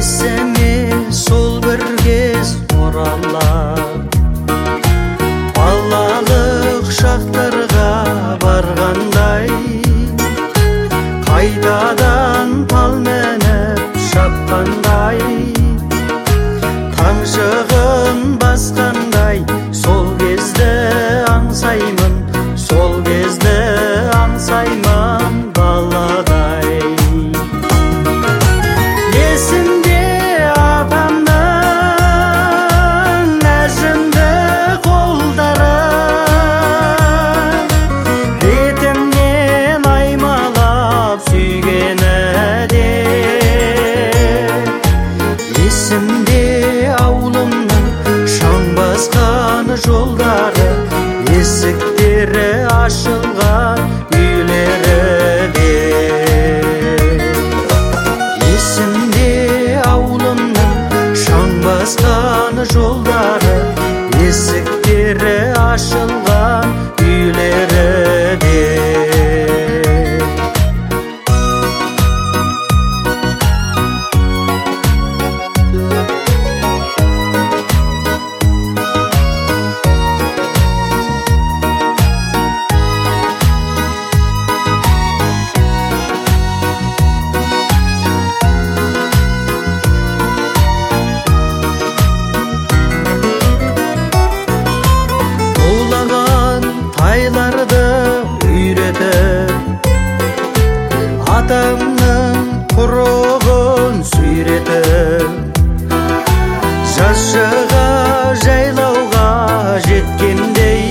Есіме сол бір кез оралар, балалық шақтарға барғандай, қайтадан тал мініп шапқандай, таң шығын басқандай, сол кезді аңсаймын, сол кезді аңсаймын баладай. Есімде апамның нәжімді қолдары, бетімнен аймалап сүйгені де. Есімде ауылымның шаң басқан жолдары, есіктері ашылған үйлері де. Есімде ауылымның шаң басқан жолдары, есіктері ашылған үйлері де. Айларды үйретіп, атамның құрығын сүйретіп, жаз шыға жайлауға жеткендей,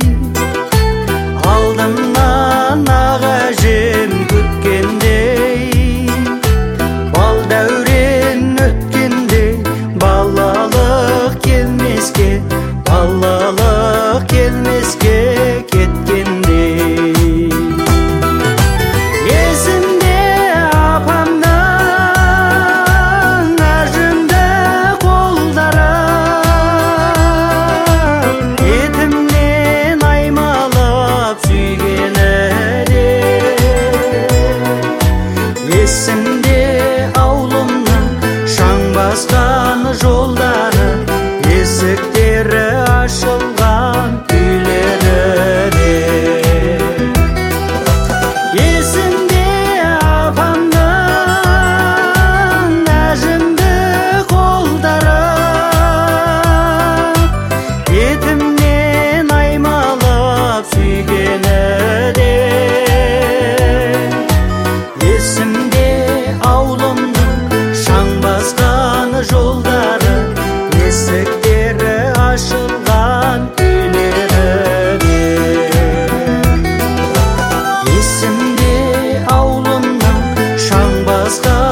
алдымнан ақ әжем күткендей, бал дәурен өткенде балалық келмеске, балалық келмеске кеткендей. Есімде апамның нәжімді қолдары, бетімнен аймалап сүйгені де. Есімде ауылымның шаң басқан жолдары, есіктері ашылған үйлері де. Есімде апамның нәжімді қолдары, бетімнен аймалап сүйгені де. Есімде ауылымның шаң басқан жолдары, есіктері ашылған үйлері де. Есімде ауылымның шаң басқан